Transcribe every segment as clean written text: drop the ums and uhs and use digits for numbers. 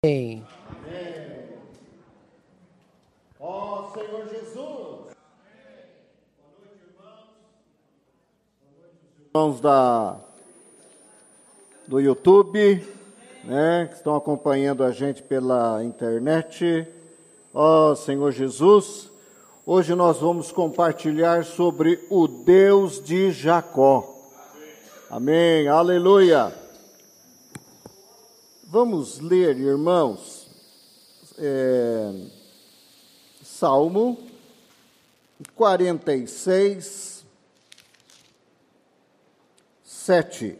Amém. Ó Senhor Jesus. Boa noite, irmãos do YouTube, né, que estão acompanhando a gente pela internet. Ó Senhor Jesus, hoje nós vamos compartilhar sobre o Deus de Jacó. Amém, aleluia. Vamos ler, irmãos, Salmo 46, 7.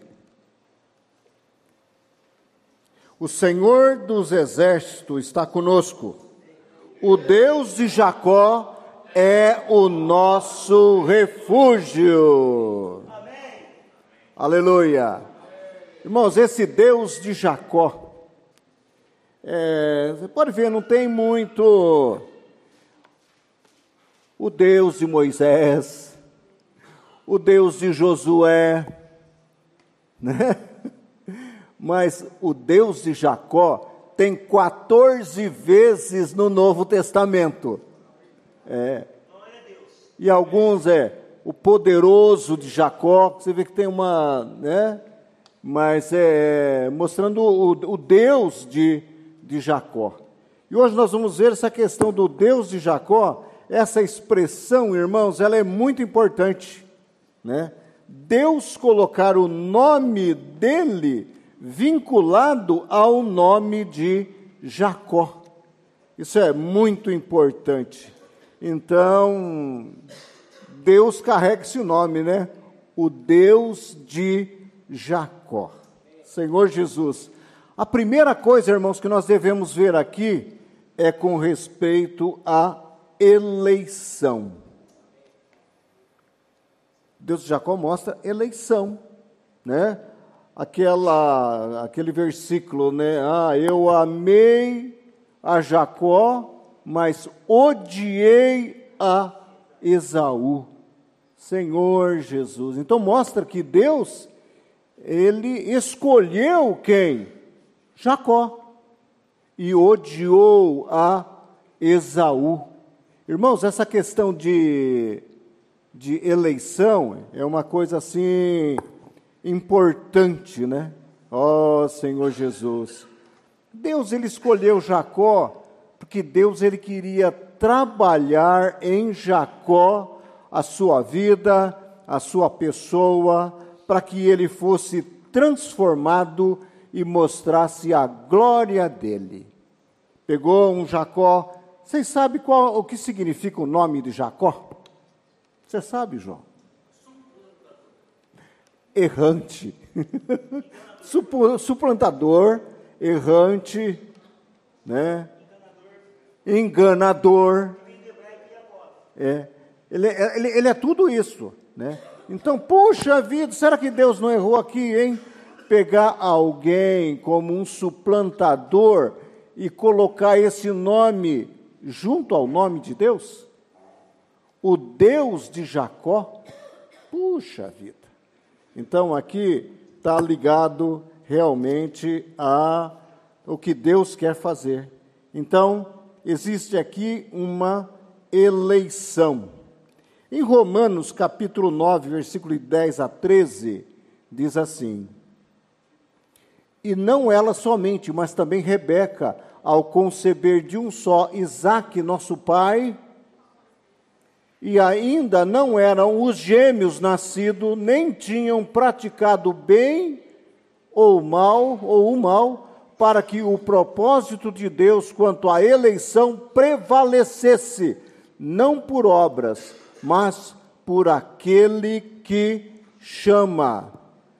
O Senhor dos exércitos está conosco. O Deus de Jacó é o nosso refúgio. Amém. Aleluia. Irmãos, esse Deus de Jacó, você pode ver, não tem muito o Deus de Moisés, o Deus de Josué, né? Mas o Deus de Jacó tem 14 vezes no Novo Testamento. E alguns o poderoso de Jacó, você vê que tem uma, né? Mas mostrando o Deus de Jacó. E hoje nós vamos ver essa questão do Deus de Jacó. Essa expressão, irmãos, ela é muito importante, né? Deus colocar o nome dele vinculado ao nome de Jacó. Isso é muito importante. Então, Deus carrega esse nome, né? O Deus de Jacó. Senhor Jesus. A primeira coisa, irmãos, que nós devemos ver aqui é com respeito à eleição. Deus de Jacó mostra eleição, né? Aquele versículo, né? Eu amei a Jacó, mas odiei a Esaú. Senhor Jesus. Então mostra que Deus, ele escolheu quem? Jacó. E odiou a Esaú. Irmãos, essa questão de eleição é uma coisa assim importante, né? Ó Senhor Jesus. Deus, ele escolheu Jacó porque Deus, ele queria trabalhar em Jacó a sua vida, a sua pessoa, para que ele fosse transformado e mostrasse a glória dele. Pegou um Jacó. Vocês sabem o que significa o nome de Jacó? Você sabe, João? Errante. Suplantador, errante, né? Enganador. Ele é tudo isso, né? Então, puxa vida, será que Deus não errou aqui, hein? Pegar alguém como um suplantador e colocar esse nome junto ao nome de Deus? O Deus de Jacó? Puxa vida. Então, aqui está ligado realmente a o que Deus quer fazer. Então, existe aqui uma eleição. Em Romanos, capítulo 9, versículo 10 a 13, diz assim: E não ela somente, mas também Rebeca, ao conceber de um só Isaque, nosso pai, e ainda não eram os gêmeos nascidos, nem tinham praticado bem ou o mal, para que o propósito de Deus quanto à eleição prevalecesse, não por obras, mas por aquele que chama.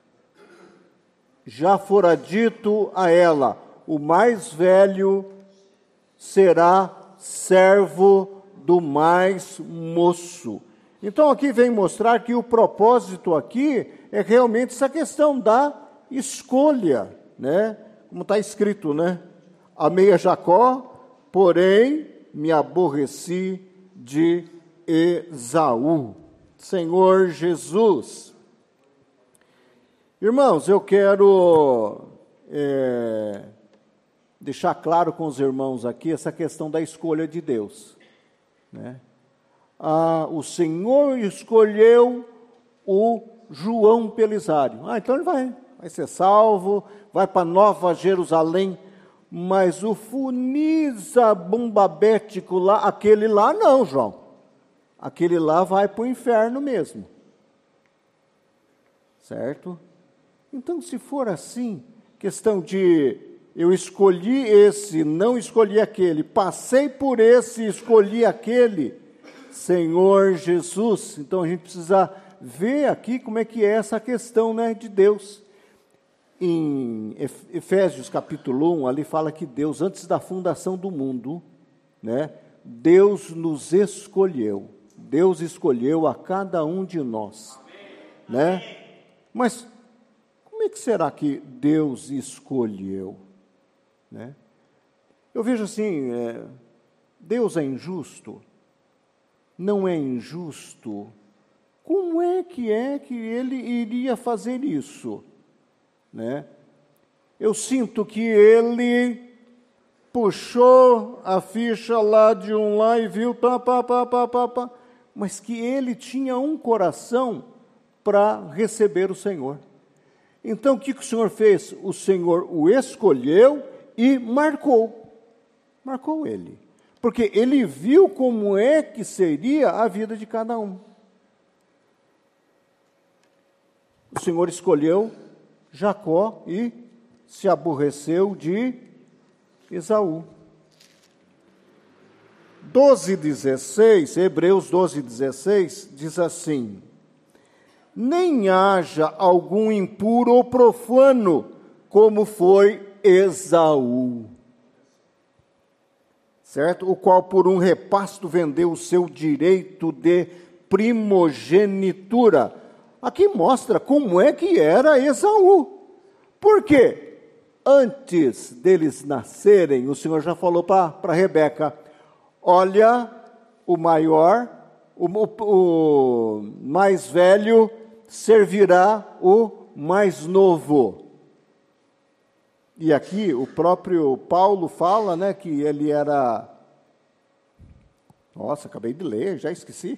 Já fora dito a ela: o mais velho será servo do mais moço. Então aqui vem mostrar que o propósito aqui é realmente essa questão da escolha, né? Como está escrito, né? Amei a Jacó, porém me aborreci de Esaú. Senhor Jesus. Irmãos, eu quero deixar claro com os irmãos aqui essa questão da escolha de Deus, né? O Senhor escolheu o João Pelisário. Então ele vai ser salvo, vai para Nova Jerusalém, mas o Funisa Bombabético lá, aquele lá não, João. Aquele lá vai para o inferno mesmo. Certo? Então, se for assim, questão de eu escolhi esse, não escolhi aquele, passei por esse, escolhi aquele, Senhor Jesus. Então, a gente precisa ver aqui como é que é essa questão, né, de Deus. Em Efésios capítulo 1, ali fala que Deus, antes da fundação do mundo, né, Deus nos escolheu. Deus escolheu a cada um de nós. Né? Mas como é que será que Deus escolheu? Né? Eu vejo assim, Deus é injusto? Não é injusto? Como é que Ele iria fazer isso? Né? Eu sinto que Ele puxou a ficha lá de um lá e viu, mas que Ele tinha um coração para receber o Senhor. Então, o que o Senhor fez? O Senhor o escolheu e marcou ele. Porque Ele viu como é que seria a vida de cada um. O Senhor escolheu Jacó e se aborreceu de Esaú. 12:16, Hebreus 12:16, diz assim: nem haja algum impuro ou profano, como foi Esaú, certo? O qual por um repasto vendeu o seu direito de primogenitura. Aqui mostra como é que era Esaú. Por quê? Antes deles nascerem, o Senhor já falou para Rebeca: olha, o maior, o mais velho servirá o mais novo. E aqui o próprio Paulo fala, né, que ele era... Nossa, acabei de ler, já esqueci.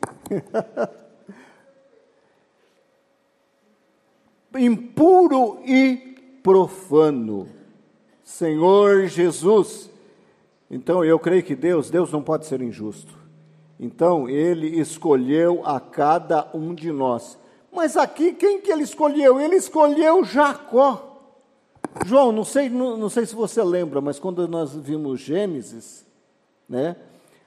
Impuro e profano. Senhor Jesus. Então, eu creio que Deus não pode ser injusto. Então, Ele escolheu a cada um de nós. Mas aqui, quem que Ele escolheu? Ele escolheu Jacó. João, não sei se você lembra, mas quando nós vimos Gênesis, né,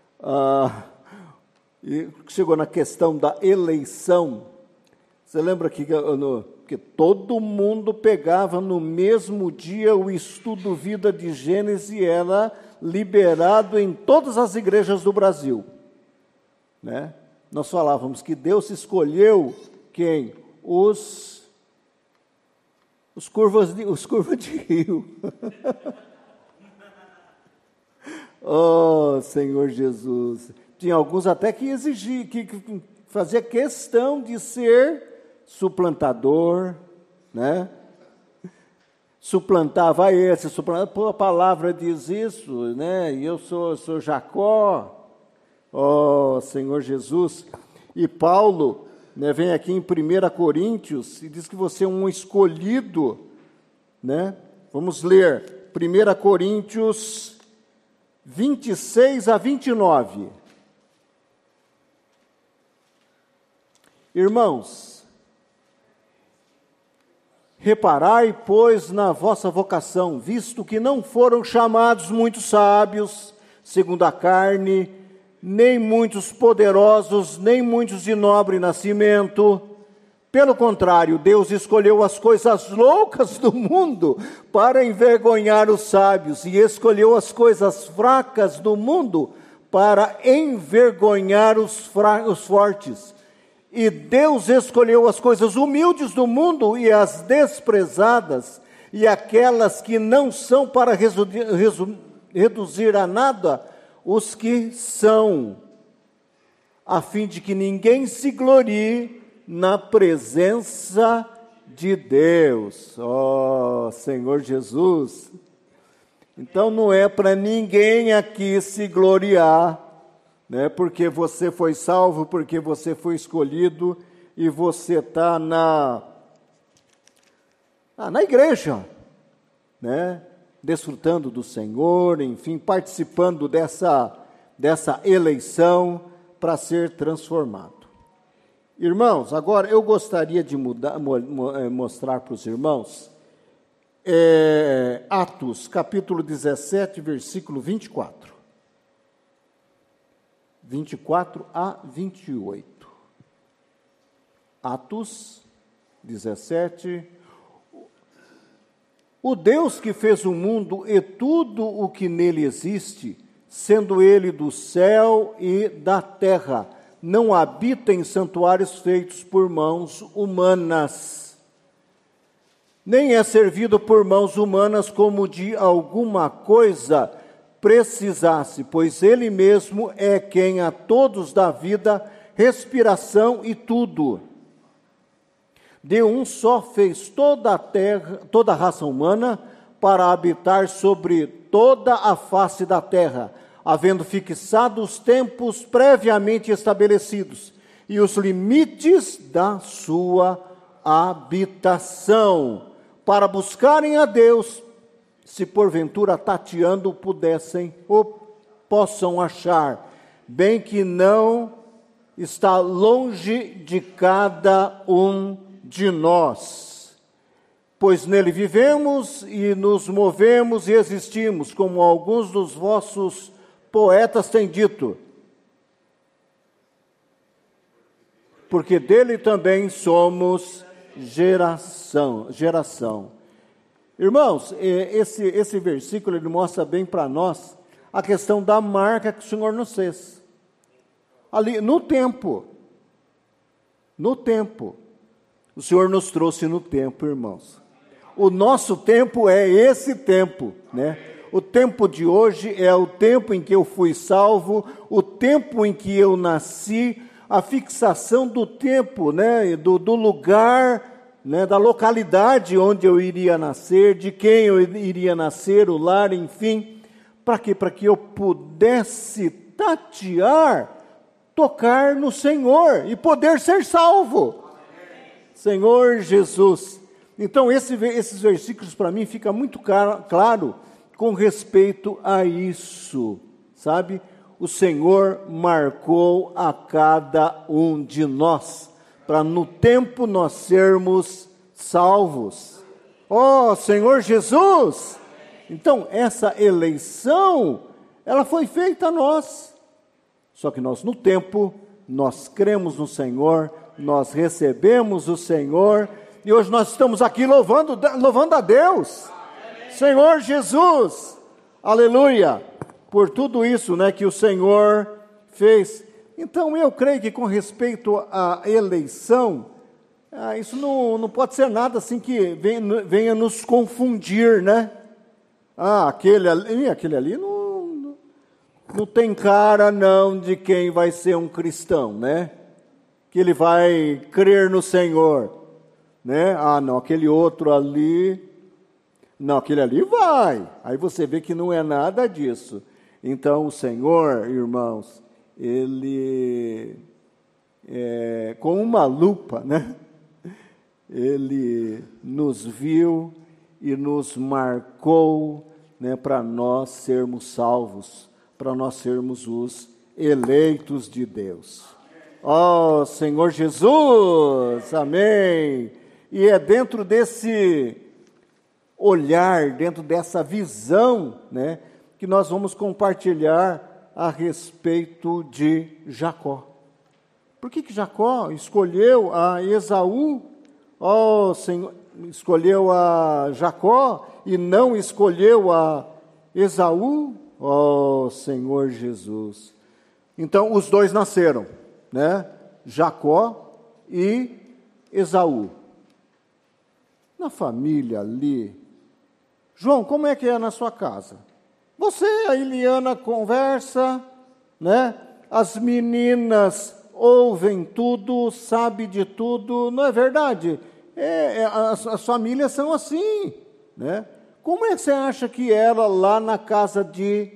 e chegou na questão da eleição, você lembra que todo mundo pegava no mesmo dia o estudo Vida de Gênesis e era liberado em todas as igrejas do Brasil. Né? Nós falávamos que Deus escolheu quem? Os curvas de rio. Oh, Senhor Jesus. Tinha alguns até que exigiam, que fazia questão de ser suplantador, né? Suplantava esse, a palavra diz isso, né? E eu sou Jacó. Oh, Senhor Jesus. E Paulo, né, vem aqui em 1 Coríntios e diz que você é um escolhido, né? Vamos ler 1 Coríntios 26-29. Irmãos, reparai, pois, na vossa vocação, visto que não foram chamados muitos sábios, segundo a carne, nem muitos poderosos, nem muitos de nobre nascimento. Pelo contrário, Deus escolheu as coisas loucas do mundo para envergonhar os sábios, e escolheu as coisas fracas do mundo para envergonhar os fortes. E Deus escolheu as coisas humildes do mundo e as desprezadas, e aquelas que não são, para reduzir a nada os que são, a fim de que ninguém se glorie na presença de Deus. Oh, Senhor Jesus! Então não é para ninguém aqui se gloriar, né? Porque você foi salvo, porque você foi escolhido e você está na igreja, né? Desfrutando do Senhor, enfim, participando dessa eleição para ser transformado. Irmãos, agora eu gostaria de mostrar para os irmãos Atos, capítulo 17, versículo 24. 24 a 28. Atos 17. O Deus que fez o mundo e tudo o que nele existe, sendo ele do céu e da terra, não habita em santuários feitos por mãos humanas, nem é servido por mãos humanas como de alguma coisa precisasse, pois ele mesmo é quem a todos dá vida, respiração e tudo. De um só fez toda a terra, toda a raça humana, para habitar sobre toda a face da terra, havendo fixado os tempos previamente estabelecidos e os limites da sua habitação, para buscarem a Deus, se porventura tateando pudessem ou possam achar, bem que não está longe de cada um de nós, pois nele vivemos e nos movemos e existimos, como alguns dos vossos poetas têm dito, porque dele também somos geração. Irmãos, esse versículo ele mostra bem para nós a questão da marca que o Senhor nos fez. Ali, no tempo, o Senhor nos trouxe no tempo, irmãos. O nosso tempo é esse tempo, né? O tempo de hoje é o tempo em que eu fui salvo, o tempo em que eu nasci, a fixação do tempo, né? Do lugar, né? Da localidade onde eu iria nascer, de quem eu iria nascer, o lar, enfim. Para quê? Para que eu pudesse tatear, tocar no Senhor e poder ser salvo. Senhor Jesus. Então, esses versículos para mim ficam muito claro com respeito a isso, sabe? O Senhor marcou a cada um de nós, para no tempo nós sermos salvos. Oh, Senhor Jesus! Então, essa eleição, ela foi feita a nós. Só que nós, no tempo, nós cremos no Senhor, nós recebemos o Senhor, e hoje nós estamos aqui louvando a Deus. Senhor Jesus, aleluia, por tudo isso, né, que o Senhor fez. Então, eu creio que com respeito à eleição, isso não pode ser nada assim que venha nos confundir, né? Aquele ali não tem cara não de quem vai ser um cristão, né? Que ele vai crer no Senhor, né? Não, aquele outro ali... Não, aquele ali vai. Aí você vê que não é nada disso. Então, o Senhor, irmãos, Ele, com uma lupa, né? Ele nos viu e nos marcou, né, para nós sermos salvos, para nós sermos os eleitos de Deus. Oh, Senhor Jesus, amém. E é dentro desse olhar, dentro dessa visão, né, que nós vamos compartilhar a respeito de Jacó. Por que Jacó escolheu a Esaú? Oh, Senhor, escolheu a Jacó e não escolheu a Esaú? Oh, Senhor Jesus. Então, os dois nasceram, né? Jacó e Esaú. Na família ali, João, como é que é na sua casa? Você e a Eliana conversa, né? As meninas ouvem tudo, sabem de tudo, não é verdade? As famílias são assim, né? como é que você acha que era lá na casa de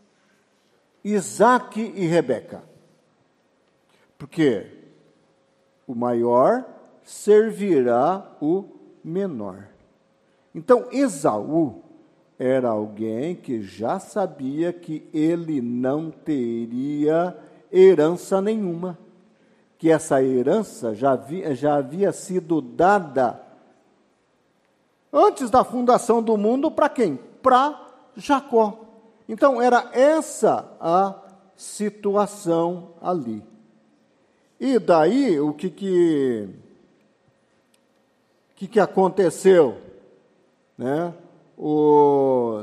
Isaac e Rebeca? Porque o maior servirá o menor. Então, Esaú era alguém que já sabia que ele não teria herança nenhuma, que essa herança já havia sido dada antes da fundação do mundo para quem? Para Jacó. Então, era essa a situação ali. E daí, o que aconteceu? Né? O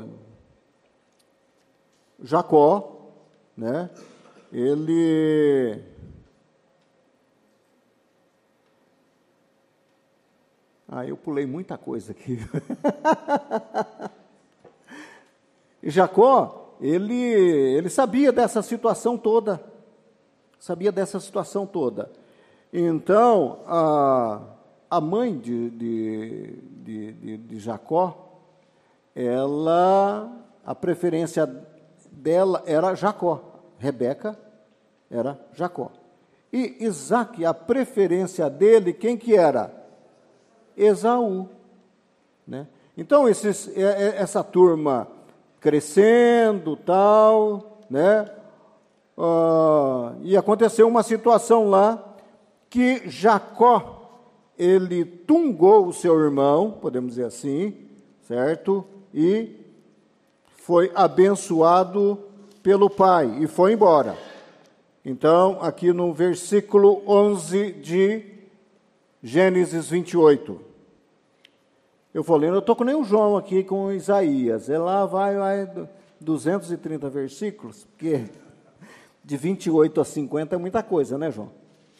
Jacó, né? Ele eu pulei muita coisa aqui. E Jacó, ele sabia dessa situação toda. Então, a mãe de Jacó, a preferência dela era Jacó. Rebeca era Jacó. E Isaac, a preferência dele, quem que era? Esaú. Né? Então, essa turma crescendo, tal, né? E aconteceu uma situação lá que Jacó, ele tungou o seu irmão, podemos dizer assim, certo? E foi abençoado pelo pai e foi embora. Então, aqui no versículo 11 de Gênesis 28. Eu vou lendo, eu estou com nem o João aqui com Isaías. Lá vai 230 versículos, porque de 28 a 50 é muita coisa, né, João?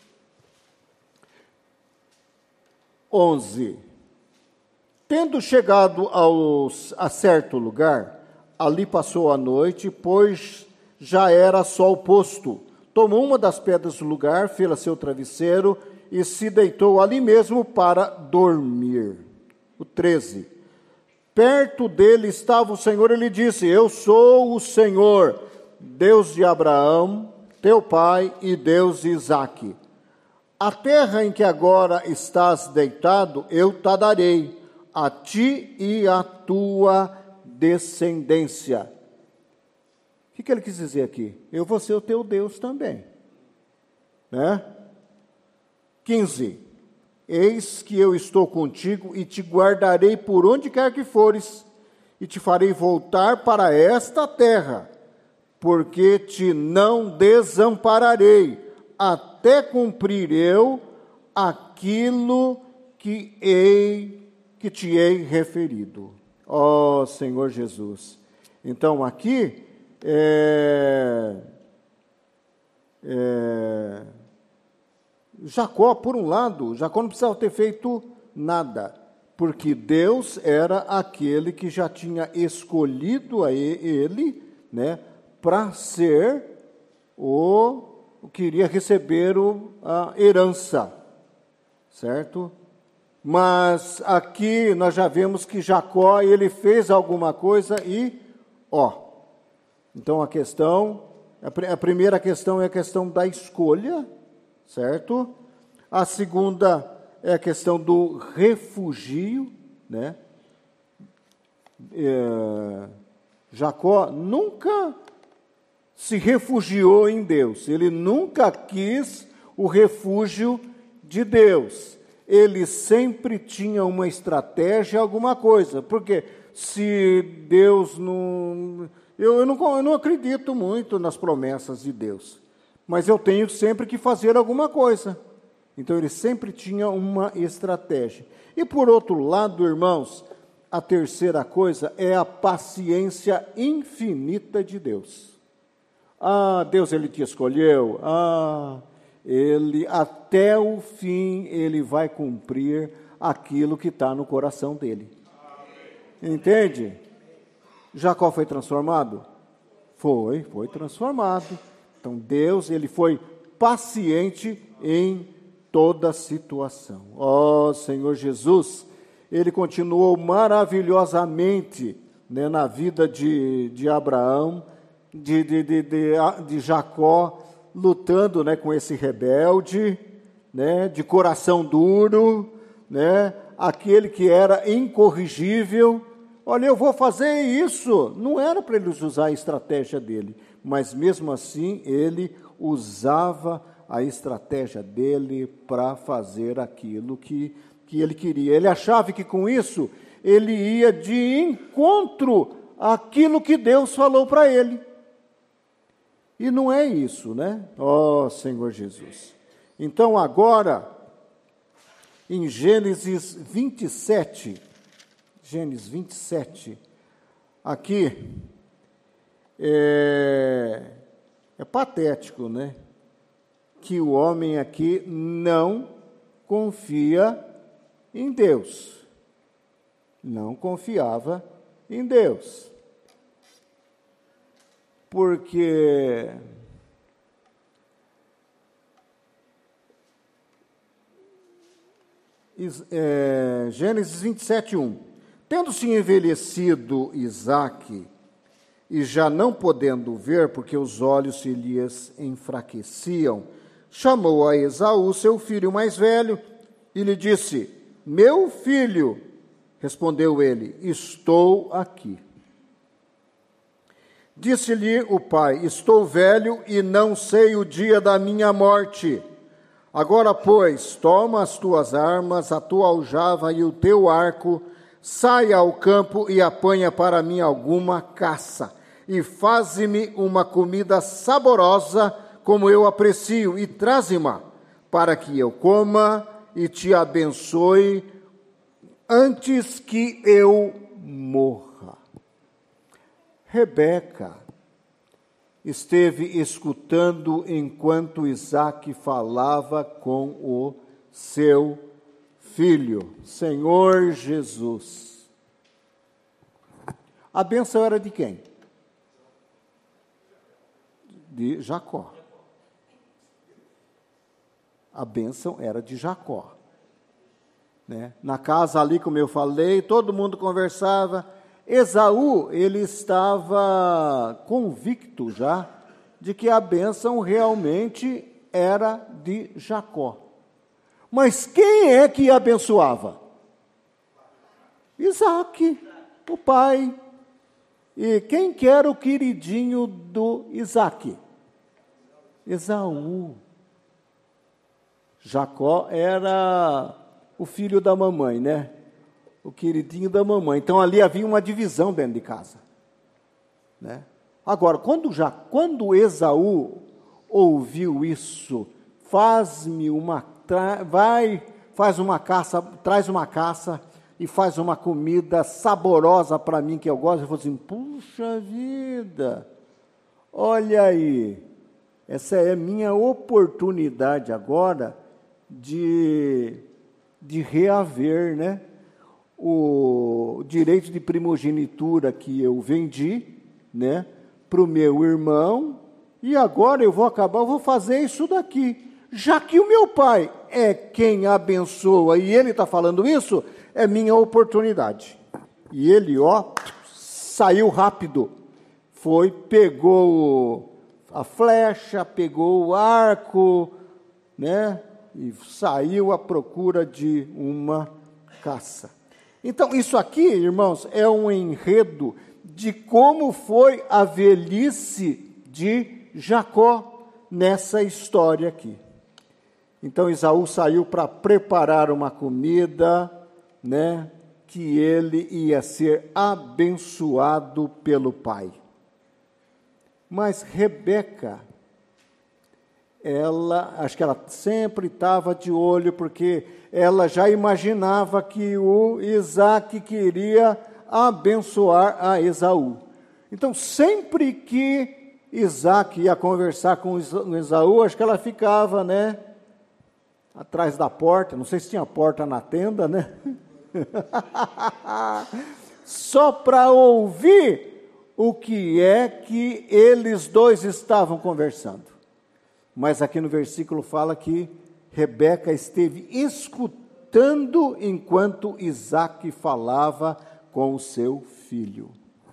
11. Tendo chegado a certo lugar, ali passou a noite, pois já era sol posto. Tomou uma das pedras do lugar, fê-la seu travesseiro e se deitou ali mesmo para dormir. O 13. Perto dele estava o Senhor, ele disse: Eu sou o Senhor, Deus de Abraão, teu pai, e Deus de Isaque. A terra em que agora estás deitado, eu te darei, a ti e à tua descendência. O que ele quis dizer aqui? Eu vou ser o teu Deus também. Né? 15. Eis que eu estou contigo e te guardarei por onde quer que fores, e te farei voltar para esta terra, porque te não desampararei, até cumprir eu aquilo que te hei referido. Ó Senhor Jesus. Então aqui, Jacó, por um lado, Jacó não precisava ter feito nada, porque Deus era aquele que já tinha escolhido a ele, né, para ser que iria receber a herança, certo? Mas aqui nós já vemos que Jacó, ele fez alguma coisa e, então a primeira questão é a questão da escolha, certo? A segunda é a questão do refúgio, né? Jacó nunca se refugiou em Deus, ele nunca quis o refúgio de Deus, ele sempre tinha uma estratégia, alguma coisa, porque se Deus não... Eu não acredito muito nas promessas de Deus, mas eu tenho sempre que fazer alguma coisa. Então, ele sempre tinha uma estratégia. E, por outro lado, irmãos, a terceira coisa é a paciência infinita de Deus. Deus, ele te escolheu. Ele, até o fim, ele vai cumprir aquilo que está no coração dele. Entende? Jacó foi transformado? Foi transformado. Então, Deus, ele foi paciente em toda situação. Ó Senhor Jesus, ele continuou maravilhosamente, né, na vida de Abraão, de Jacó, lutando, né, com esse rebelde, né, de coração duro, né, aquele que era incorrigível. Olha, eu vou fazer isso. Não era para ele usar a estratégia dele, mas mesmo assim ele usava a estratégia dele para fazer aquilo que ele queria. Ele achava que com isso ele ia de encontro àquilo que Deus falou para ele. E não é isso, né? Ó Senhor Jesus. Então agora, em Gênesis 27, aqui é patético, né? Que o homem aqui não confia em Deus. Não confiava em Deus. Porque Gênesis 27:1. Tendo-se envelhecido Isaque, e já não podendo ver, porque os olhos se lhes enfraqueciam, chamou a Esaú, seu filho mais velho, e lhe disse: meu filho. Respondeu ele: estou aqui. Disse-lhe o pai: estou velho e não sei o dia da minha morte. Agora, pois, toma as tuas armas, a tua aljava e o teu arco, saia ao campo e apanha para mim alguma caça, e faze-me uma comida saborosa, como eu aprecio, e traze-ma, para que eu coma e te abençoe antes que eu morra. Rebeca esteve escutando enquanto Isaque falava com o seu filho, Senhor Jesus. A bênção era de quem? De Jacó. A bênção era de Jacó. Né? Na casa ali, como eu falei, todo mundo conversava. Esaú, ele estava convicto já de que a bênção realmente era de Jacó. Mas quem é que abençoava? Isaque, o pai. E quem que era o queridinho do Isaque? Esaú. Jacó era o filho da mamãe, né? O queridinho da mamãe. Então ali havia uma divisão dentro de casa, né? Agora, quando Esaú ouviu isso, traz uma caça e faz uma comida saborosa para mim que eu gosto. Eu falei assim: puxa vida, olha aí, essa é a minha oportunidade agora de reaver, né, o direito de primogenitura que eu vendi, né, para o meu irmão, e agora eu vou fazer isso daqui. Já que o meu pai é quem abençoa e ele está falando isso, é minha oportunidade. E ele, saiu rápido, pegou a flecha, pegou o arco, né, e saiu à procura de uma caça. Então, isso aqui, irmãos, é um enredo de como foi a velhice de Jacó nessa história aqui. Então, Esaú saiu para preparar uma comida, né, que ele ia ser abençoado pelo pai. Mas Rebeca, acho que ela sempre estava de olho, porque ela já imaginava que o Isaque queria abençoar a Esaú. Então, sempre que Isaque ia conversar com Esaú, acho que ela ficava, né, atrás da porta, não sei se tinha porta na tenda, né? Só para ouvir o que é que eles dois estavam conversando. Mas aqui no versículo fala que Rebeca esteve escutando cantando enquanto Isaque falava com o seu filho.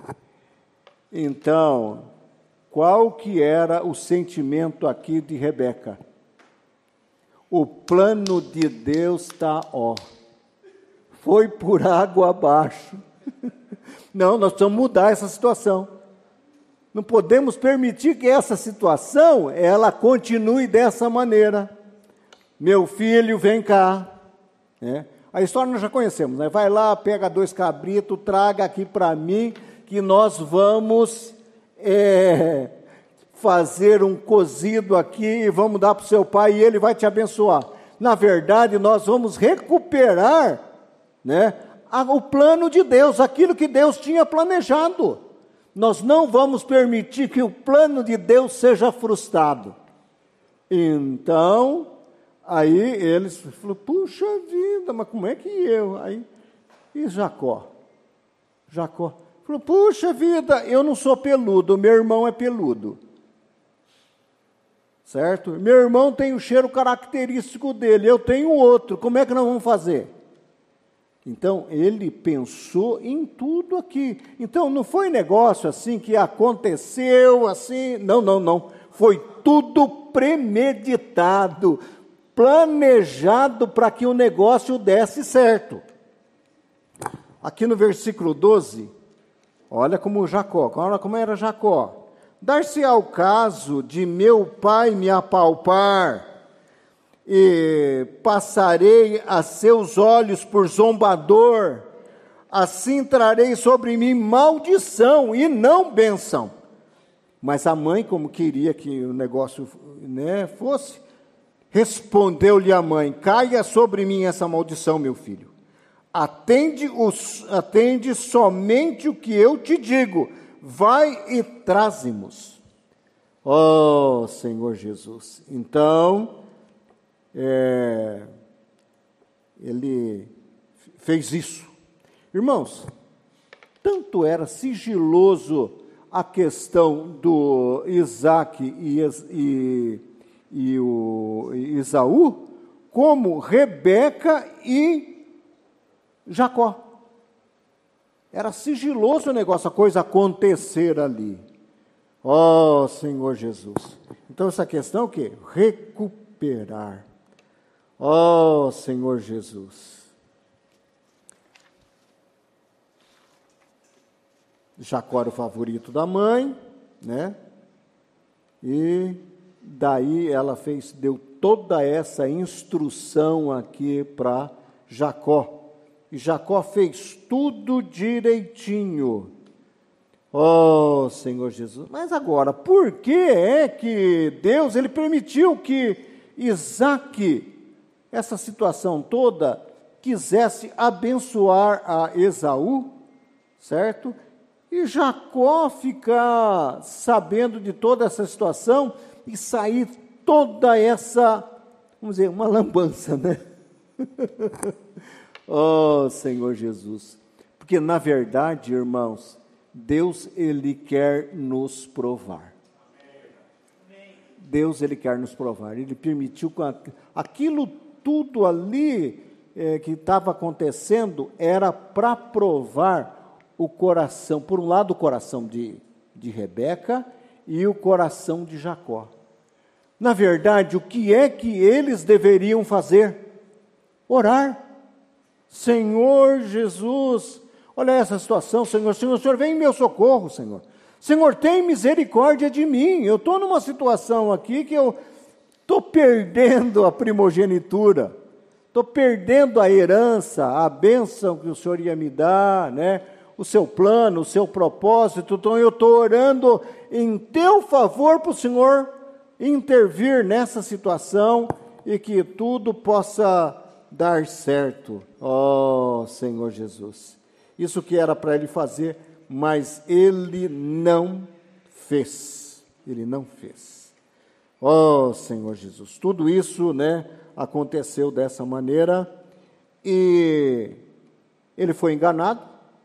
Então, qual que era o sentimento aqui de Rebeca? O plano de Deus está, foi por água abaixo. Não, nós precisamos mudar essa situação. Não podemos permitir que essa situação, ela continue dessa maneira. Meu filho, vem cá. A história nós já conhecemos, né? Vai lá, pega 2 cabritos, traga aqui para mim, que nós vamos fazer um cozido aqui e vamos dar para o seu pai e ele vai te abençoar. Na verdade, nós vamos recuperar, o plano de Deus, aquilo que Deus tinha planejado. Nós não vamos permitir que o plano de Deus seja frustrado. Então, aí eles falaram, puxa vida, mas como é que eu? E Jacó falou, puxa vida, eu não sou peludo, meu irmão é peludo. Certo? Meu irmão tem o cheiro característico dele, eu tenho outro, como é que nós vamos fazer? Então, ele pensou em tudo aqui. Então, não foi negócio assim que aconteceu assim, não. Foi tudo premeditado, planejado para que o negócio desse certo. Aqui no versículo 12, olha como era Jacó. Dar-se-á o caso de meu pai me apalpar, e passarei a seus olhos por zombador, assim trarei sobre mim maldição e não bênção. Mas a mãe, como queria que o negócio fosse, respondeu-lhe a mãe, caia sobre mim essa maldição, meu filho. Atende somente o que eu te digo, vai e traze-mos. Oh, Senhor Jesus. Então, ele fez isso. Irmãos, tanto era sigiloso a questão do Isaque e o Esaú, como Rebeca e Jacó. Era sigiloso o negócio, a coisa acontecer ali. Oh, Senhor Jesus. Então, essa questão é o quê? Recuperar. Oh, Senhor Jesus. Jacó era o favorito da mãe, E daí ela deu toda essa instrução aqui para Jacó. E Jacó fez tudo direitinho. Oh, Senhor Jesus. Mas agora, por que é que Deus ele permitiu que Isaque, essa situação toda, quisesse abençoar a Esaú, certo? E Jacó ficar sabendo de toda essa situação e sair toda essa, vamos dizer, uma lambança, Oh, Senhor Jesus. Porque, na verdade, irmãos, Deus, ele quer nos provar. Deus, ele quer nos provar. Ele permitiu que aquilo tudo ali que estava acontecendo era para provar o coração. Por um lado, o coração de Rebeca e o coração de Jacó. Na verdade, o que é que eles deveriam fazer? Orar. Senhor Jesus, olha essa situação, Senhor, o Senhor vem em meu socorro, Senhor. Senhor, tem misericórdia de mim. Eu estou numa situação aqui que eu estou perdendo a primogenitura, estou perdendo a herança, a bênção que o Senhor ia me dar, o seu plano, o seu propósito. Então eu estou orando em teu favor para o Senhor intervir nessa situação e que tudo possa dar certo. Oh, Senhor Jesus. Isso que era para ele fazer, mas ele não fez. Ele não fez. Oh, Senhor Jesus. Tudo isso, aconteceu dessa maneira e ele foi enganado,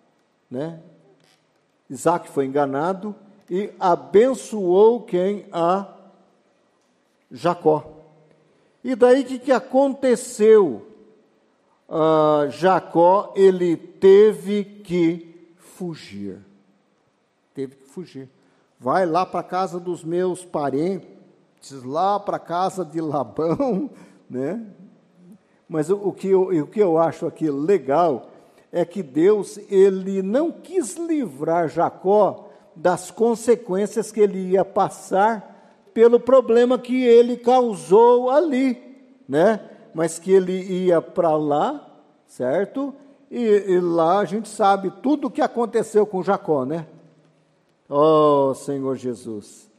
Isaque foi enganado e abençoou quem? A Jacó. E daí o que aconteceu? Jacó, ele teve que fugir. Teve que fugir. Vai lá para a casa dos meus parentes, lá para a casa de Labão, né? Mas o que eu acho aqui legal é que Deus, ele não quis livrar Jacó das consequências que ele ia passar pelo problema que ele causou ali, né? Mas que ele ia para lá, certo? E lá a gente sabe tudo o que aconteceu com Jacó, né? Oh, Senhor Jesus.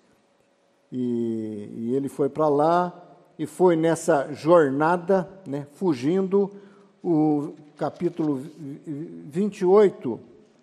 E ele foi para lá, e foi nessa jornada, né, fugindo, o capítulo 28,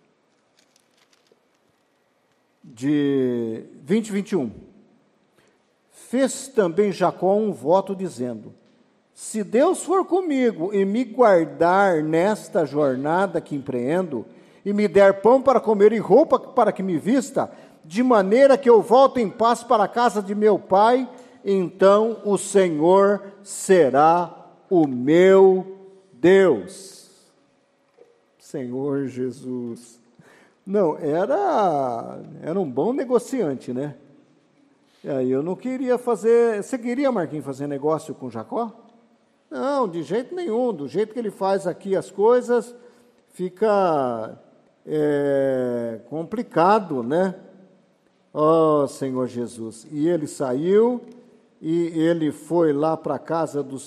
de 20 e 21. Fez também Jacó um voto dizendo: se Deus for comigo e me guardar nesta jornada que empreendo, e me der pão para comer e roupa para que me vista, de maneira que eu volte em paz para a casa de meu pai, então o Senhor será o meu Deus. Senhor Jesus. Não, era um bom negociante, né? E aí eu não queria fazer... Você queria, Marquinhos, fazer negócio com Jacó? Não, de jeito nenhum. Do jeito que ele faz aqui as coisas, fica complicado, né? Oh, Senhor Jesus. E ele saiu, e ele foi lá para a casa dos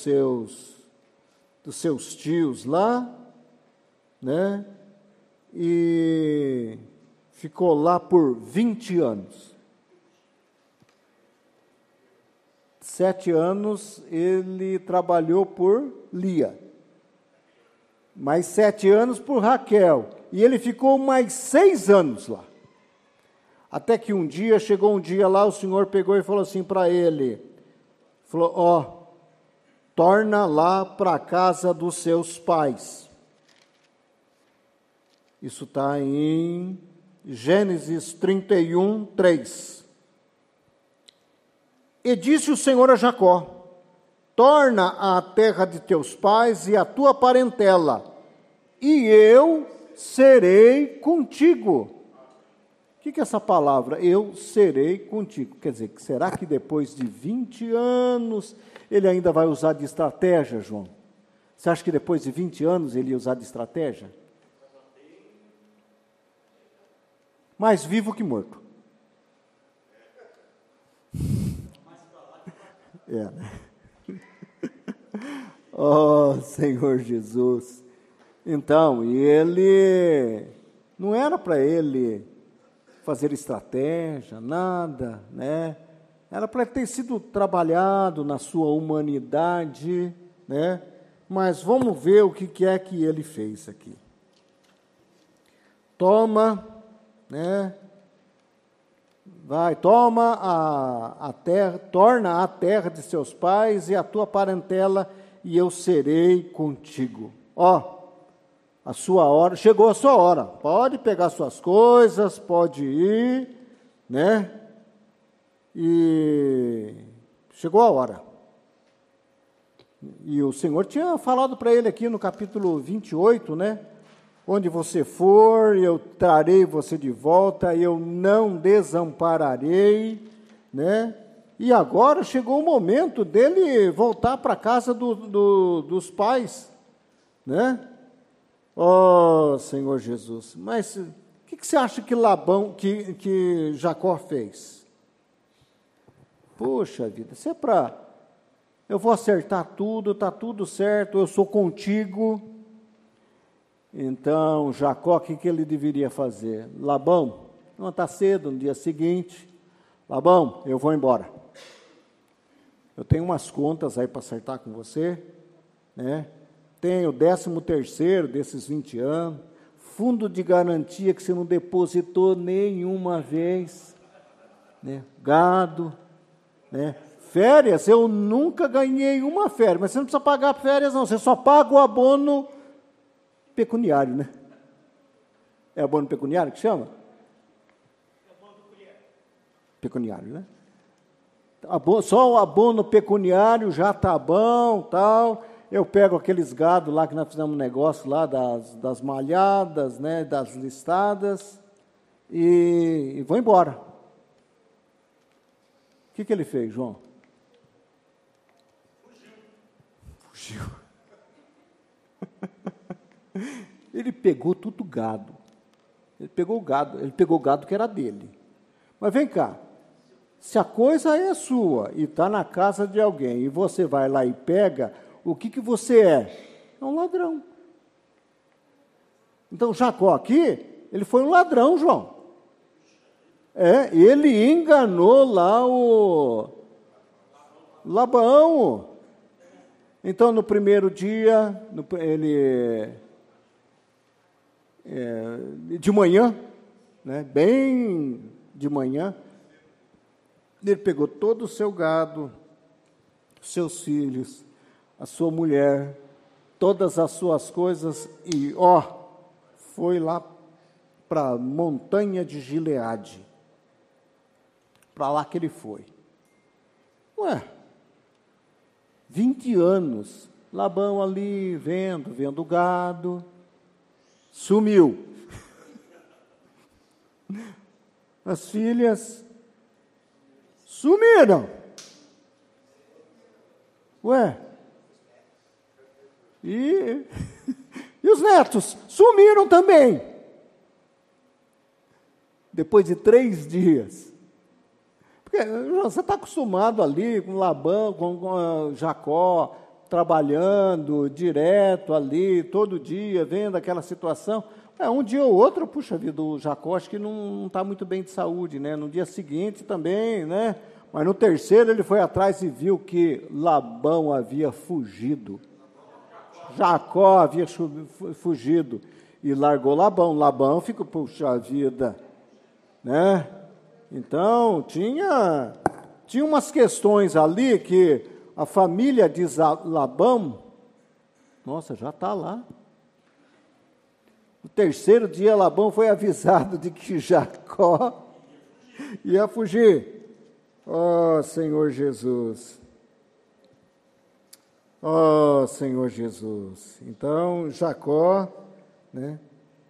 seus tios lá, né? E ficou lá por 20 anos. 7 anos ele trabalhou por Lia, mais 7 anos por Raquel, e ele ficou mais 6 anos lá. Até que chegou um dia lá, o Senhor pegou e falou assim para ele, falou, torna lá para a casa dos seus pais. Isso está em Gênesis 31, 3. E disse o Senhor a Jacó: torna à terra de teus pais e à tua parentela, e eu serei contigo. O que é essa palavra? Eu serei contigo. Quer dizer, será que depois de 20 anos ele ainda vai usar de estratégia, João? Você acha que depois de 20 anos ele ia usar de estratégia? Mais vivo que morto. Né? Oh, Senhor Jesus. Então, e ele, não era para ele fazer estratégia, nada, né? Era para ter sido trabalhado na sua humanidade, né? Mas vamos ver o que é que ele fez aqui. Toma, né? Toma a terra, torna a terra de seus pais e a tua parentela, e eu serei contigo. A sua hora, chegou a sua hora, pode pegar suas coisas, pode ir, né? E chegou a hora. E o Senhor tinha falado para ele aqui no capítulo 28, né? Onde você for, eu trarei você de volta, eu não desampararei, né? E agora chegou o momento dele voltar para a casa dos pais, né? Oh, Senhor Jesus, mas o que você acha que Jacó fez? Poxa vida, se é para... Eu vou acertar tudo, está tudo certo, eu sou contigo. Então, Jacó, o que ele deveria fazer? Labão, não está cedo, no dia seguinte. Labão, eu vou embora. Eu tenho umas contas aí para acertar com você, né? Tenho o 13º desses 20 anos, fundo de garantia que você não depositou nenhuma vez, né? Gado, né? Férias, eu nunca ganhei uma férias, mas você não precisa pagar férias não, você só paga o abono pecuniário, né? É abono pecuniário que chama? Pecuniário, né? Só o abono pecuniário já está bom, tal. eu pego aqueles gado lá que nós fizemos um negócio lá, das malhadas, né, das listadas, e vou embora. O que ele fez, João? Fugiu. Ele pegou tudo gado. Ele pegou o gado que era dele. Mas vem cá, se a coisa é sua e está na casa de alguém, e você vai lá e pega, o que você é? É um ladrão. Então Jacó aqui, ele foi um ladrão, João. Ele enganou lá o Labão. Então, no primeiro dia, de manhã, né, bem de manhã, ele pegou todo o seu gado, seus filhos, a sua mulher, todas as suas coisas, e foi lá para a montanha de Gileade. Para lá que ele foi. 20 anos, Labão ali vendo o gado, sumiu. As filhas sumiram. E os netos sumiram também. Depois de 3 dias. Porque você está acostumado ali com Labão, com Jacó, trabalhando direto ali, todo dia, vendo aquela situação. Um dia ou outro, puxa vida, o Jacó acho que não está muito bem de saúde, né? No dia seguinte também, né? Mas no terceiro ele foi atrás e viu que Labão havia fugido. Jacó havia fugido e largou Labão. Labão ficou, puxa vida, né? Então, tinha umas questões ali que a família de Labão, nossa, já está lá. No terceiro dia, Labão foi avisado de que Jacó ia fugir. Senhor Jesus. Senhor Jesus. Então, Jacó, né?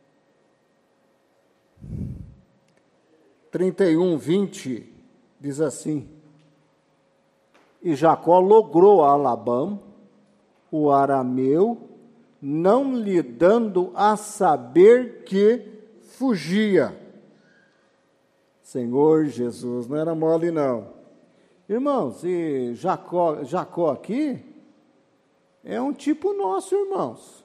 31:20 diz assim: e Jacó logrou a Labão, o arameu, não lhe dando a saber que fugia. Senhor Jesus, não era mole não. Irmãos, e Jacó aqui é um tipo nosso, irmãos.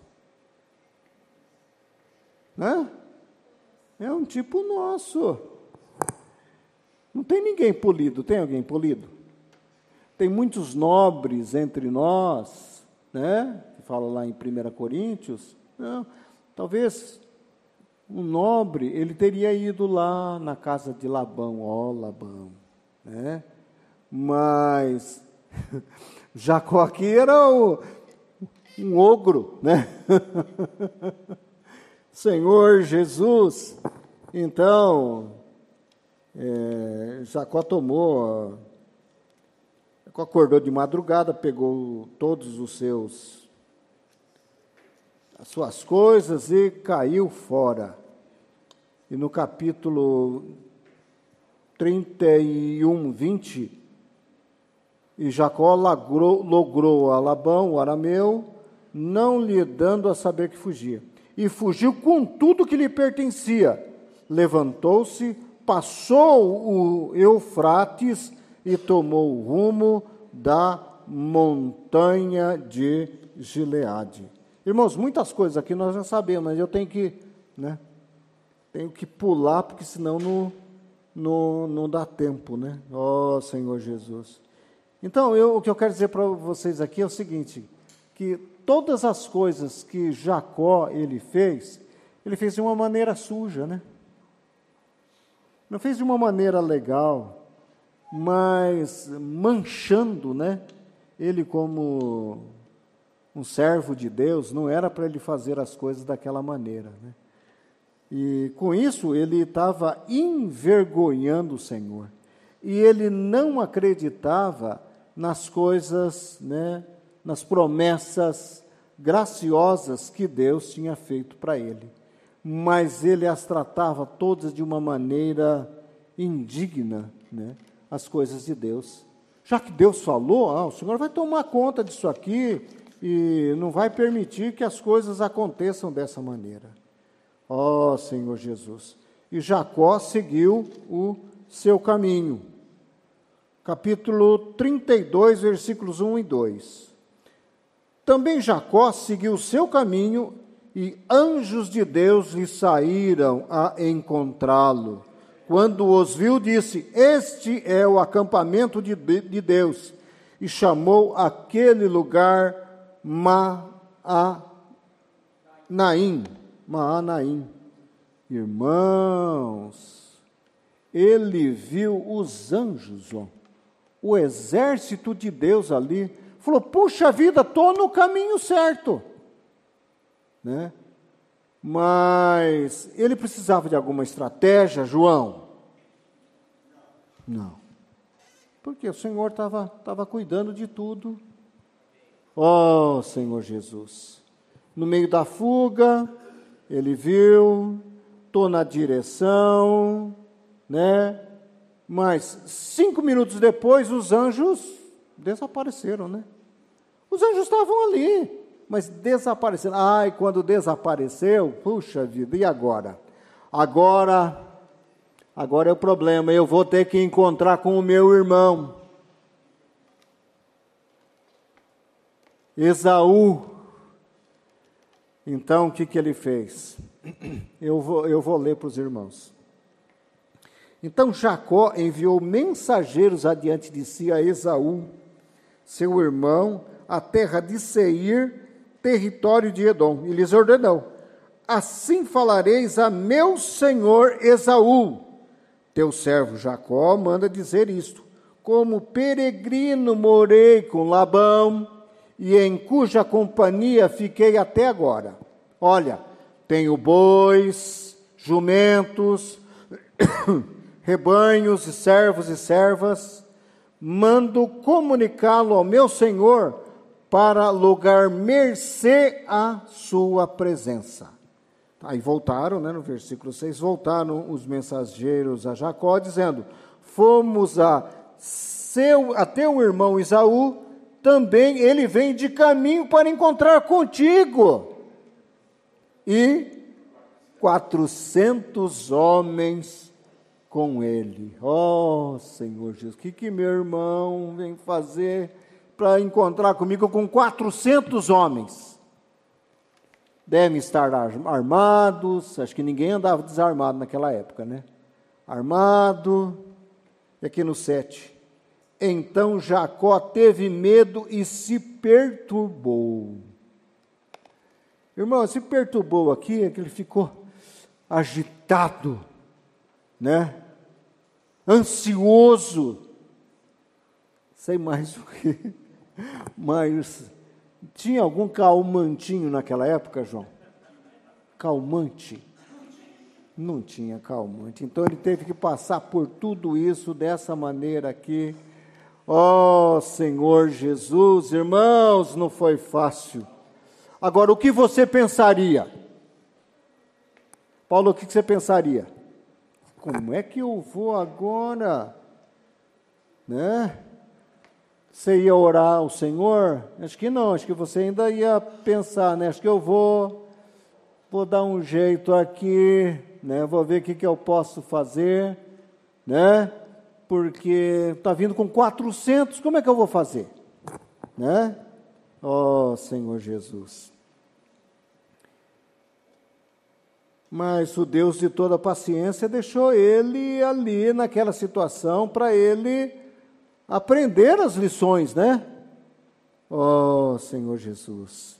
Né? É um tipo nosso. Não tem ninguém polido, tem alguém polido? Tem muitos nobres entre nós, né? Que fala lá em 1 Coríntios. Não, talvez um nobre, ele teria ido lá na casa de Labão, Labão, né? Mas Jacó aqui era um ogro, né? Senhor Jesus, então, Jacó acordou de madrugada, pegou todos as suas coisas e caiu fora. E no capítulo 31:20, e Jacó logrou a Labão, o arameu, não lhe dando a saber que fugia. E fugiu com tudo que lhe pertencia. Levantou-se, passou o Eufrates e tomou o rumo da montanha de Gileade. Irmãos, muitas coisas aqui nós já sabemos, mas eu tenho que pular, porque senão não dá tempo, né? Senhor Jesus. Então, o que eu quero dizer para vocês aqui é o seguinte, que todas as coisas que Jacó ele fez de uma maneira suja, né? Não fez de uma maneira legal, mas manchando, né? Ele como um servo de Deus, não era para ele fazer as coisas daquela maneira, né? E com isso ele estava envergonhando o Senhor. E ele não acreditava nas coisas, né, nas promessas graciosas que Deus tinha feito para ele. Mas ele as tratava todas de uma maneira indigna, né? As coisas de Deus. Já que Deus falou, o Senhor vai tomar conta disso aqui e não vai permitir que as coisas aconteçam dessa maneira. Ó Senhor Jesus. E Jacó seguiu o seu caminho. Capítulo 32, versículos 1 e 2. Também Jacó seguiu o seu caminho e anjos de Deus lhe saíram a encontrá-lo. Quando os viu, disse: este é o acampamento de Deus. E chamou aquele lugar Maanaim. Irmãos, ele viu os anjos, o exército de Deus ali. Falou: puxa vida, estou no caminho certo, né? Mas ele precisava de alguma estratégia, João? Não. Porque o Senhor estava cuidando de tudo. Ó Senhor Jesus. No meio da fuga, ele viu, estou na direção, né? Mas 5 minutos depois, os anjos desapareceram, né? Os anjos estavam ali, mas desapareceram. Ai, quando desapareceu, puxa vida, e agora? Agora é o problema, eu vou ter que encontrar com o meu irmão, Esaú. Então, o que ele fez? Eu vou ler para os irmãos. Então, Jacó enviou mensageiros adiante de si a Esaú, seu irmão, a terra de Seir, território de Edom, e lhes ordenou: assim falareis a meu senhor Esaú, teu servo Jacó manda dizer isto: como peregrino morei com Labão, e em cuja companhia fiquei até agora. Olha, tenho bois, jumentos, rebanhos e servos e servas. Mando comunicá-lo ao meu senhor para logar mercê à sua presença. Aí voltaram, né, no versículo 6, voltaram os mensageiros a Jacó, dizendo: fomos a teu irmão Esaú, também ele vem de caminho para encontrar contigo. E 400 homens com ele. Ó Senhor Jesus, o que meu irmão vem fazer para encontrar comigo com 400 homens? Devem estar armados, acho que ninguém andava desarmado naquela época, né? Armado. E aqui no 7. Então Jacó teve medo e se perturbou. Irmão, se perturbou aqui, é que ele ficou agitado, né? Ansioso. Sei mais o que. Mas tinha algum calmantinho naquela época, João? Calmante? Não tinha calmante. Então ele teve que passar por tudo isso dessa maneira aqui. Ó Senhor Jesus, irmãos, não foi fácil. Agora, o que você pensaria? Paulo, o que você pensaria? Como é que eu vou agora? Né? Você ia orar ao Senhor? Acho que não, acho que você ainda ia pensar, né? Acho que eu vou dar um jeito aqui, né? Vou ver o que eu posso fazer, né? Porque está vindo com 400, como é que eu vou fazer? Né? Ó Senhor Jesus. Mas o Deus de toda paciência deixou ele ali naquela situação para ele aprender as lições, né? Ó Senhor Jesus.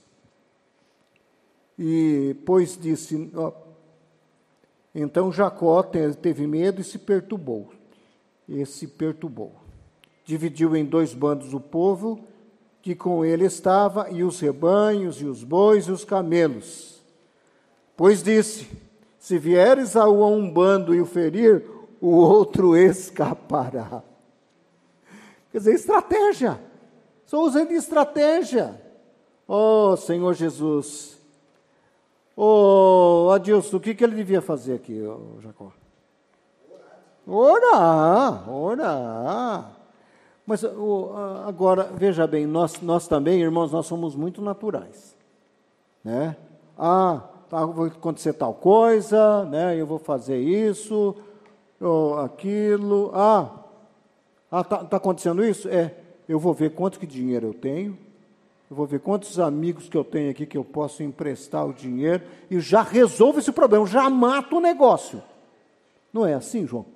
E pois disse, então Jacó teve medo e se perturbou. Dividiu em 2 bandos o povo que com ele estava, e os rebanhos, e os bois, e os camelos. Pois disse: se vier Esaú a um bando e o ferir, o outro escapará. Quer dizer, estratégia. Estou usando estratégia. Oh, Senhor Jesus. Oh, Adilson, o que ele devia fazer aqui, Jacó? Orar. Mas agora, veja bem, nós também, irmãos, nós somos muito naturais, né? Vai acontecer tal coisa, né? Eu vou fazer isso, aquilo. Tá acontecendo isso? Eu vou ver quanto que dinheiro eu tenho, eu vou ver quantos amigos que eu tenho aqui que eu posso emprestar o dinheiro e já resolvo esse problema, já mato o negócio. Não é assim, João?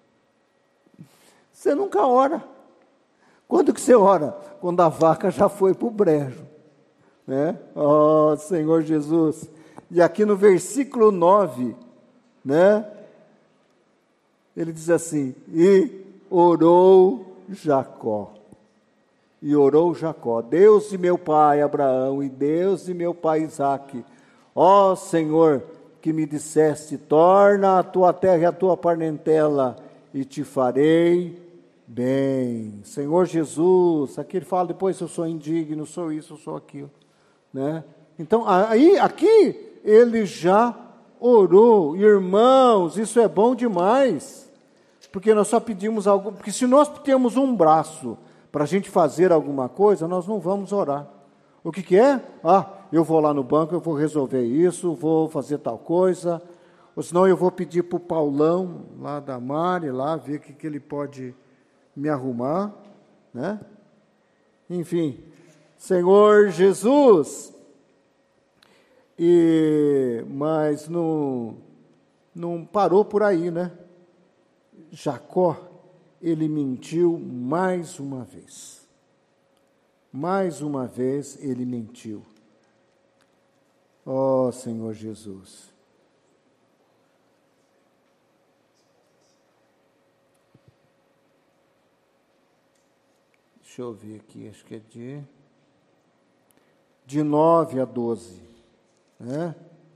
Você nunca ora. Quando que você ora? Quando a vaca já foi para o brejo, né? Oh, Senhor Jesus. E aqui no versículo 9, né? Ele diz assim, e orou Jacó. E orou Jacó, Deus de meu pai Abraão e Deus de meu pai Isaque, ó Senhor, que me disseste, torna a tua terra e a tua parentela, e te farei bem. Senhor Jesus, aqui ele fala depois, eu sou indigno, sou isso, eu sou aquilo, né? Então, aqui ele já orou. Irmãos, isso é bom demais, porque nós só pedimos algo, porque se nós temos um braço para a gente fazer alguma coisa, nós não vamos orar. O que é? Eu vou lá no banco, eu vou resolver isso, vou fazer tal coisa, ou senão eu vou pedir para o Paulão, lá da Mari, lá, ver o que ele pode me arrumar, né? Enfim, Senhor Jesus, mas não parou por aí, né? Jacó, ele mentiu mais uma vez. Mais uma vez ele mentiu. Ó Senhor Jesus. Deixa eu ver aqui, acho que é de 9 a 12. Né?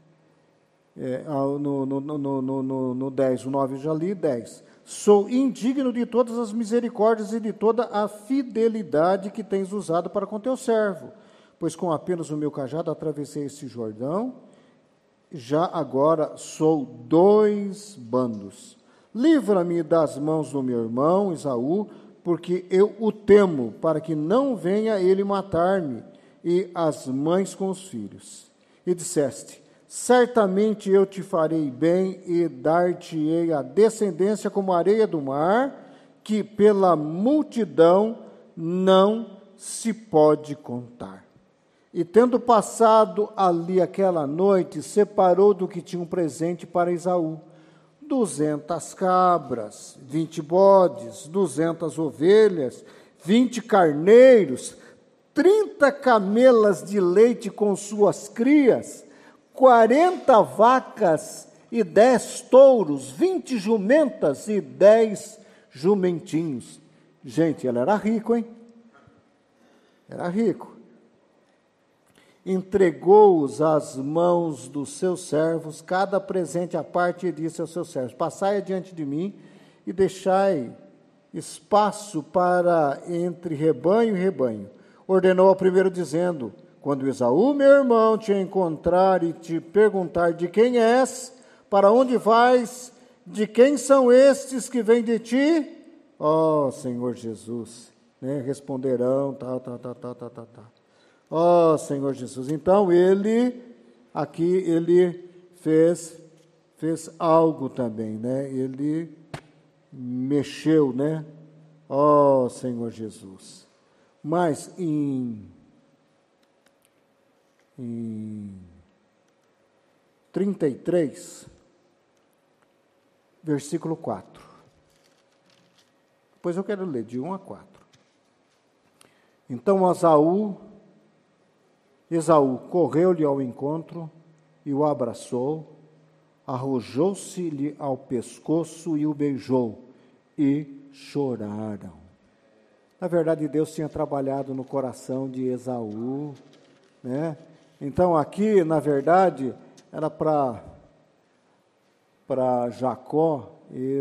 No 10, o 9 eu já li, 10. Sou indigno de todas as misericórdias e de toda a fidelidade que tens usado para com teu servo, pois com apenas o meu cajado atravessei este Jordão, já agora sou 2 bandos. Livra-me das mãos do meu irmão Esaú, porque eu o temo, para que não venha ele matar-me, e as mães com os filhos. E disseste, certamente eu te farei bem e dar-te-ei a descendência como a areia do mar, que pela multidão não se pode contar. E tendo passado ali aquela noite, separou do que tinha um presente para Esaú, 200 cabras, 20 bodes, 200 ovelhas, 20 carneiros, 30 camelas de leite com suas crias, 40 vacas e 10 touros, 20 jumentas e 10 jumentinhos. Gente, ele era rico, hein? Era rico. Entregou-os às mãos dos seus servos, cada presente à parte, e disse aos seus servos, passai adiante de mim e deixai espaço para entre rebanho e rebanho. Ordenou ao primeiro dizendo, quando Esaú, meu irmão, te encontrar e te perguntar de quem és, para onde vais, de quem são estes que vêm de ti? Ó Senhor Jesus, né? Responderão, tal. Ó Senhor Jesus. Então ele fez algo também, né? Ele mexeu, né? Ó Senhor Jesus. Mas em 33, versículo 4. Depois eu quero ler de 1 a 4. Então Esaú correu-lhe ao encontro e o abraçou, arrojou-se-lhe ao pescoço e o beijou, e choraram. Na verdade, Deus tinha trabalhado no coração de Esaú, né? Então, aqui, na verdade, era para Jacó,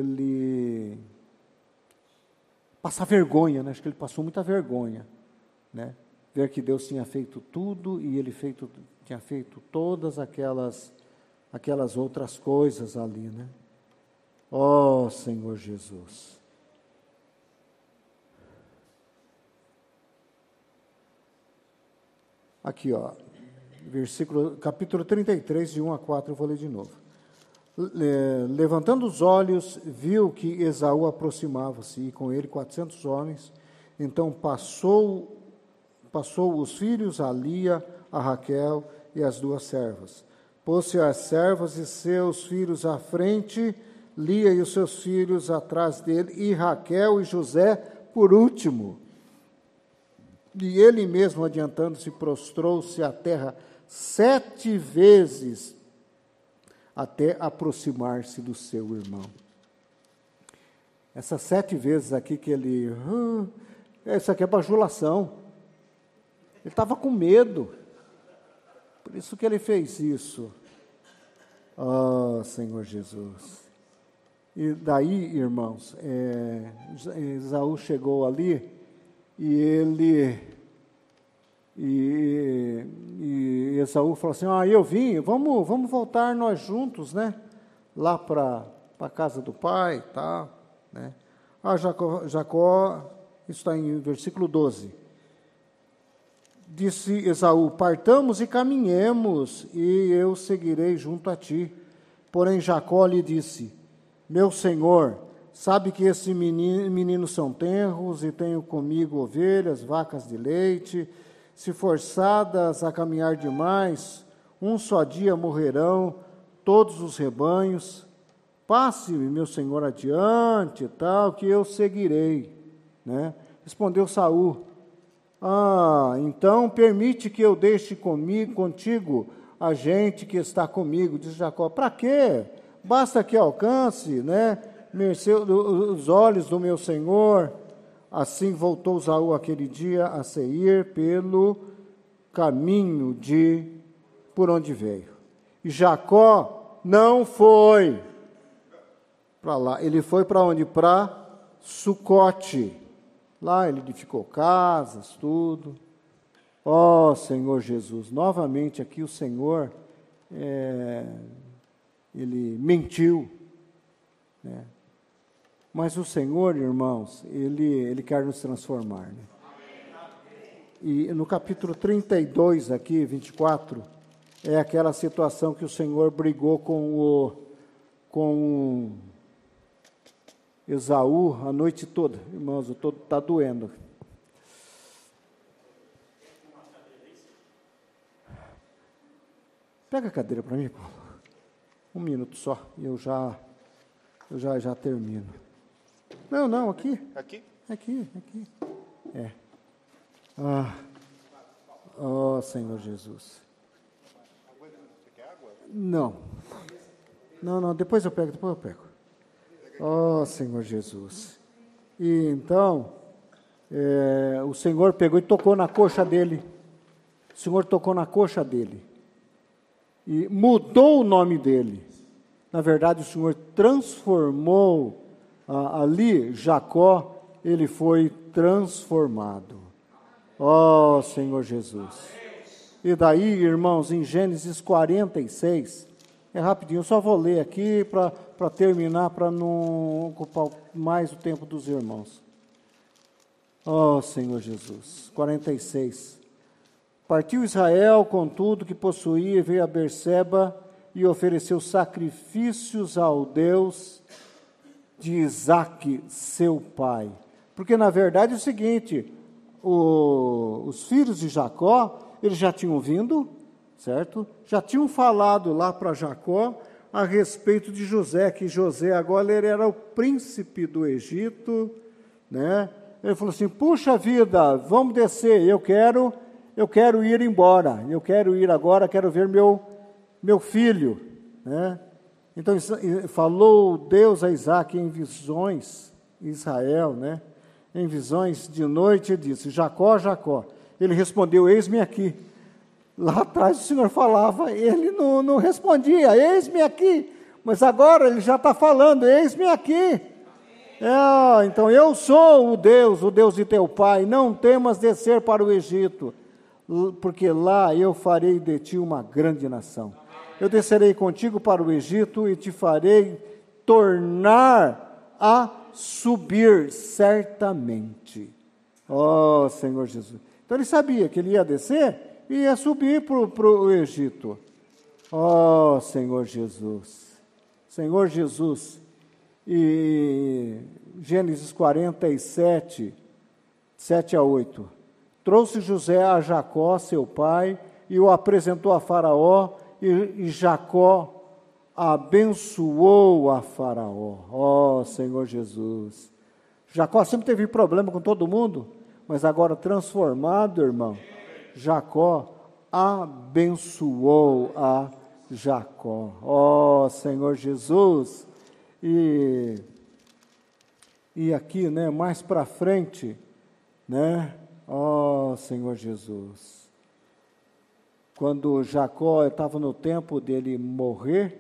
ele passar vergonha, né? Acho que ele passou muita vergonha, né? Ver que Deus tinha feito tudo e Ele tinha feito todas aquelas outras coisas ali, né? Ó Senhor Jesus. Aqui, ó, capítulo 33, de 1 a 4, eu vou ler de novo. Levantando os olhos, viu que Esaú aproximava-se, e com ele 400 homens. Então passou os filhos a Lia, a Raquel e as 2 servas. Pôs-se as servas e seus filhos à frente, Lia e os seus filhos atrás dele, e Raquel e José por último. E ele mesmo, adiantando-se, prostrou-se à terra 7 vezes, até aproximar-se do seu irmão. Essas 7 vezes aqui que ele... isso aqui é bajulação. Ele estava com medo. Por isso que ele fez isso. Oh, Senhor Jesus. E daí, irmãos, Esaú chegou ali e Esaú falou assim, eu vim, vamos voltar nós juntos, né? Lá para a casa do pai e tal, né? Jacó, isso está em versículo 12. Disse Esaú, partamos e caminhemos, e eu seguirei junto a ti. Porém Jacó lhe disse, meu senhor, sabe que esses meninos são tenros, e tenho comigo ovelhas, vacas de leite. Se forçadas a caminhar demais, um só dia morrerão todos os rebanhos. Passe-me, meu senhor, adiante, tal, que eu seguirei, né? Respondeu Saul, então permite que eu deixe contigo a gente que está comigo. Diz Jacó, para quê? Basta que alcance, né, os olhos do meu senhor. Assim voltou Saul aquele dia a Seir pelo caminho por onde veio. E Jacó não foi para lá. Ele foi para onde? Para Sucote. Lá ele edificou casas, tudo. Ó Senhor Jesus, novamente aqui o Senhor, ele mentiu, né? Mas o Senhor, irmãos, Ele quer nos transformar, né? E no capítulo 32, aqui, 24, é aquela situação que o Senhor brigou com Esaú a noite toda. Irmãos, está doendo. Pega a cadeira para mim, Paulo. 1 minuto só, e eu já termino. Não, aqui. Aqui? Aqui. Senhor Jesus. Você quer água? Não, depois eu pego. Senhor Jesus. E então, o Senhor pegou e tocou na coxa dele. O Senhor tocou na coxa dele. E mudou o nome dele. Na verdade, o Senhor transformou ali, Jacó, ele foi transformado. Ó Senhor Jesus. E daí, irmãos, em Gênesis 46, é rapidinho, eu só vou ler aqui para terminar, para não ocupar mais o tempo dos irmãos. Ó Senhor Jesus. 46. Partiu Israel com tudo que possuía e veio a Berseba e ofereceu sacrifícios ao Deus de Isaque, seu pai. Porque, na verdade, é o seguinte, os filhos de Jacó, eles já tinham vindo, certo? Já tinham falado lá para Jacó a respeito de José, que José agora ele era o príncipe do Egito, né? Ele falou assim, puxa vida, vamos descer, eu quero ir embora, eu quero ir agora, quero ver meu filho, né? Então, falou Deus a Isaque em visões, Israel, né? Em visões de noite, ele disse, Jacó, Jacó. Ele respondeu, eis-me aqui. Lá atrás o Senhor falava, ele não respondia, eis-me aqui. Mas agora ele já está falando, eis-me aqui. Então eu sou o Deus de teu pai, não temas descer para o Egito, porque lá eu farei de ti uma grande nação. Eu descerei contigo para o Egito e te farei tornar a subir certamente. Ó Senhor Jesus. Então ele sabia que ele ia descer e ia subir para o Egito. Ó Senhor Jesus. Senhor Jesus. E Gênesis 47, 7 a 8. Trouxe José a Jacó, seu pai, e o apresentou a Faraó, e Jacó abençoou a Faraó. Ó Senhor Jesus. Jacó sempre teve problema com todo mundo, mas agora transformado, irmão, Jacó abençoou a Jacó. Ó Senhor Jesus. E aqui, né, mais para frente, né, ó Senhor Jesus, quando Jacó estava no tempo dele morrer,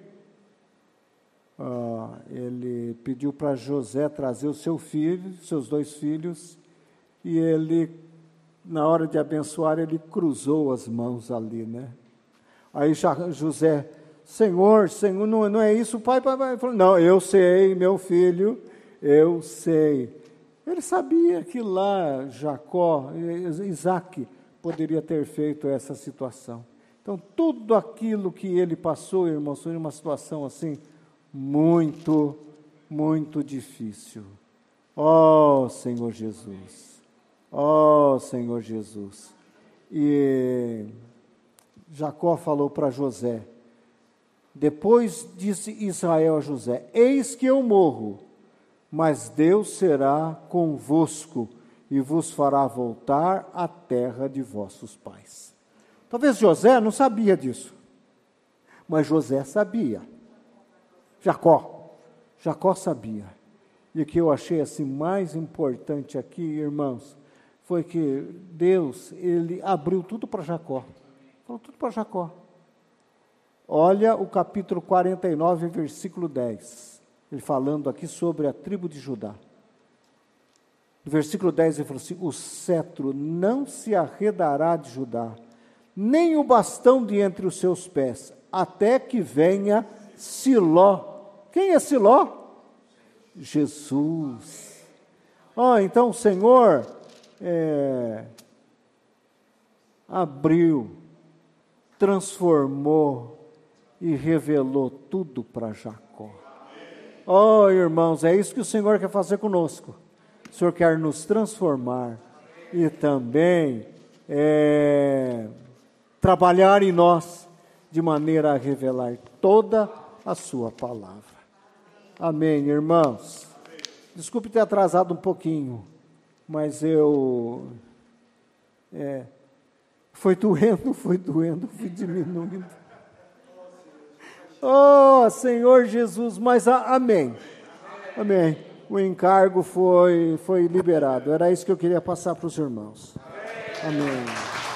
ele pediu para José trazer o seu filho, seus 2 filhos, e ele, na hora de abençoar, ele cruzou as mãos ali, né, aí José, Senhor, não é isso, pai, falou, não, eu sei, meu filho, eu sei. Ele sabia que lá Jacó, Isaac, poderia ter feito essa situação. Então, tudo aquilo que ele passou, irmãos, foi uma situação assim, muito, muito difícil. Ó Senhor Jesus, ó Senhor Jesus. E Jacó falou para José, depois disse Israel a José, eis que eu morro, mas Deus será convosco e vos fará voltar à terra de vossos pais. Talvez José não sabia disso, mas José sabia. Jacó sabia. E o que eu achei assim mais importante aqui, irmãos, foi que Deus, ele abriu tudo para Jacó. Falou tudo para Jacó. Olha o capítulo 49, versículo 10. Ele falando aqui sobre a tribo de Judá. No versículo 10 ele falou assim, o cetro não se arredará de Judá, nem o bastão de entre os seus pés, até que venha Siló. Quem é Siló? Jesus. Então o Senhor abriu, transformou e revelou tudo para Jacó. Irmãos, é isso que o Senhor quer fazer conosco. O Senhor quer nos transformar e também trabalhar em nós de maneira a revelar toda a sua palavra. Amém, irmãos. Desculpe ter atrasado um pouquinho, mas foi doendo, fui diminuindo. Senhor Jesus, mas amém. Amém. O encargo foi liberado. Era isso que eu queria passar para os irmãos. Amém.